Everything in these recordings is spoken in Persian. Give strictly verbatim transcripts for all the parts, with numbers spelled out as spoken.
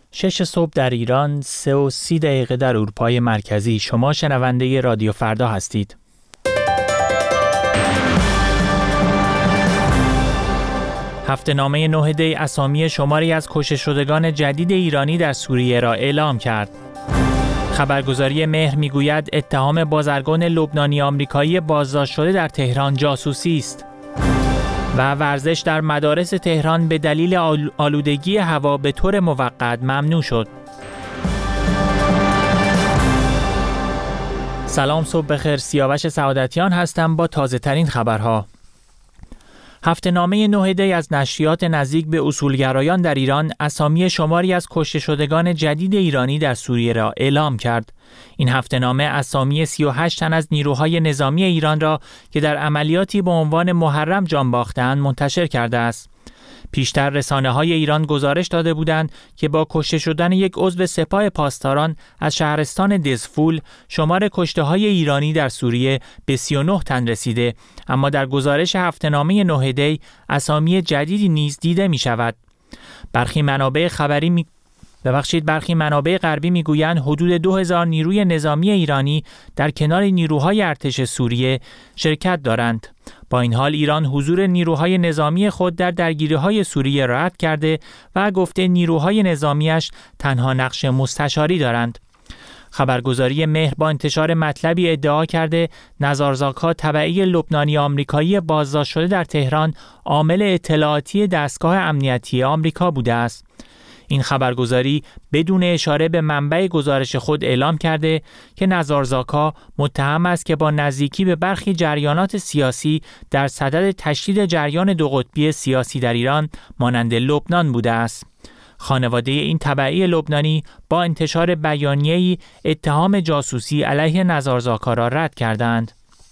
شش صبح در ایران، سه و سی دقیقه در اروپای مرکزی. شما شنونده رادیو فردا هستید. هفته‌نامه نه دی اسامی شماری از کشته شدگان جدید ایرانی در سوریه را اعلام کرد. خبرگزاری مهر میگوید اتهام بازرگان لبنانی آمریکایی بازداشت شده در تهران جاسوسی است. و ورزش در مدارس تهران به دلیل آلودگی هوا به طور موقت ممنوع شد. سلام، صبح بخیر. سیاوش سعادتیان هستم با تازه ترین خبرها. هفته‌نامه نه دی از نشریات نزدیک به اصولگرایان در ایران اسامی شماری از کشته شدگان جدید ایرانی در سوریه را اعلام کرد. این هفته‌نامه اسامی سی و هشت تن از نیروهای نظامی ایران را که در عملیاتی با عنوان محرم جان باختند منتشر کرده است. پیشتر رسانه‌های ایران گزارش داده بودند که با کشته شدن یک عضو سپاه پاسداران از شهرستان دزفول شمار کشته‌های ایرانی در سوریه به سی و نه تن رسیده، اما در گزارش هفته‌نامه نه دی اسامی جدیدی نیز دیده می‌شود. برخی منابع خبری می ببخشید برخی منابع غربی میگویند حدود دو هزار نیروی نظامی ایرانی در کنار نیروهای ارتش سوریه شرکت دارند. با این حال ایران حضور نیروهای نظامی خود در درگیری‌های سوریه را رد کرده و گفته نیروهای نظامیش تنها نقش مستشاری دارند. خبرگزاری مهر با انتشار مطلبی ادعا کرده نزارزاک‌ها تبعی لبنانی آمریکایی بازداشت شده در تهران عامل اطلاعاتی دستگاه امنیتی آمریکا بوده است. این خبرگزاری بدون اشاره به منبع گزارش خود اعلام کرده که نزارزاک‌ها متهم است که با نزدیکی به برخی جریانات سیاسی در صدد تشدید جریان دو قطبی سیاسی در ایران مانند لبنان بوده است. خانواده این تبعی لبنانی با انتشار بیانیه‌ای اتهام جاسوسی علیه نزارزاک‌ها را رد کردند.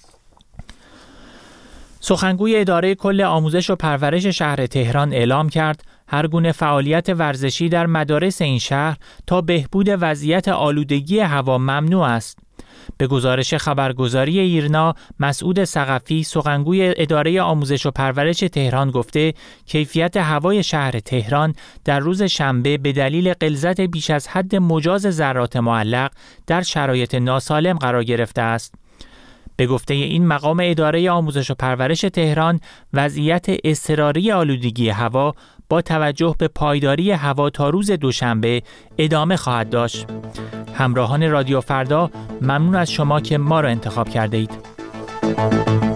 سخنگوی اداره کل آموزش و پرورش شهر تهران اعلام کرد هر گونه فعالیت ورزشی در مدارس این شهر تا بهبود وضعیت آلودگی هوا ممنوع است. به گزارش خبرگزاری ایرنا، مسعود ثقفی سخنگوی اداره آموزش و پرورش تهران گفته کیفیت هوای شهر تهران در روز شنبه به دلیل غلظت بیش از حد مجاز ذرات معلق در شرایط ناسالم قرار گرفته است. به گفته این مقام اداره آموزش و پرورش تهران، وضعیت اضطراری آلودگی هوا با توجه به پایداری هوا تا روز دوشنبه ادامه خواهد داشت. همراهان رادیو فردا، ممنون از شما که ما را انتخاب کرده اید.